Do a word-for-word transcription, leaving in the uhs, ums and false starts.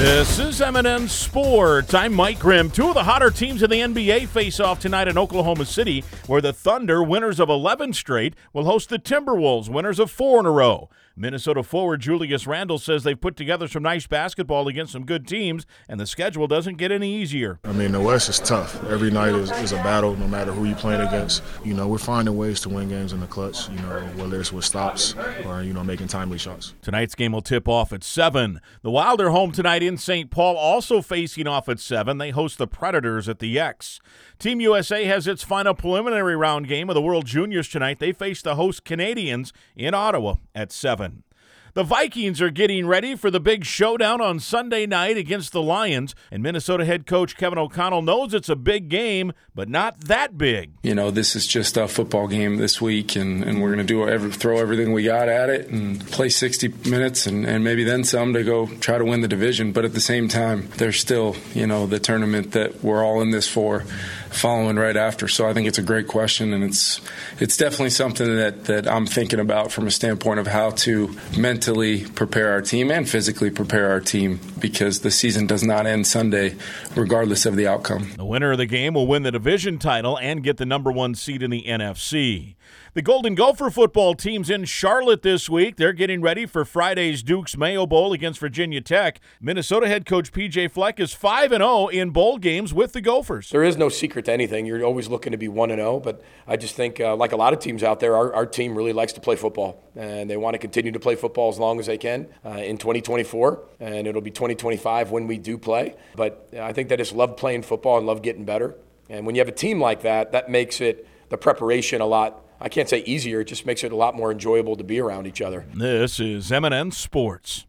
This is M and M Sports. I'm Mike Grimm. Two of the hotter teams in the N B A face off tonight in Oklahoma City, where the Thunder, winners of eleven straight, will host the Timberwolves, winners of four in a row. Minnesota forward Julius Randle says they've put together some nice basketball against some good teams, and the schedule doesn't get any easier. I mean, the West is tough. Every night is, is a battle, no matter who you're playing against. You know, we're finding ways to win games in the clutch, you know, whether it's with stops or, you know, making timely shots. Tonight's game will tip off at seven. The Wild are home tonight in Saint Paul, also facing off at seven. They host the Predators at the X. Team U S A has its final preliminary round game of the World Juniors tonight. They face the host Canadians in Ottawa at seven. The Vikings are getting ready for the big showdown on Sunday night against the Lions, and Minnesota head coach Kevin O'Connell knows it's a big game, but not that big. You know, this is just a football game this week, and, and we're going to do every, throw everything we got at it and play sixty minutes and, and maybe then some to go try to win the division. But at the same time, there's still, you know, the tournament that we're all in this for following right after. So I think it's a great question, and it's it's definitely something that, that I'm thinking about from a standpoint of how to mentally prepare our team and physically prepare our team, because the season does not end Sunday regardless of the outcome. The winner of the game will win the division title and get the number one seed in the N F C. The Golden Gopher football team's in Charlotte this week. They're getting ready for Friday's Duke's Mayo Bowl against Virginia Tech. Minnesota head coach P J Fleck is five and oh in bowl games with the Gophers. There is no secret to anything. You're always looking to be one and oh, but I just think, uh, like a lot of teams out there, our, our team really likes to play football, and they want to continue to play football as long as they can uh, in twenty twenty-four, and it'll be twenty twenty-five when we do play. But I think they just love playing football and love getting better. And when you have a team like that, that makes it the preparation a lot, I can't say easier, it just makes it a lot more enjoyable to be around each other. This is M and M Sports.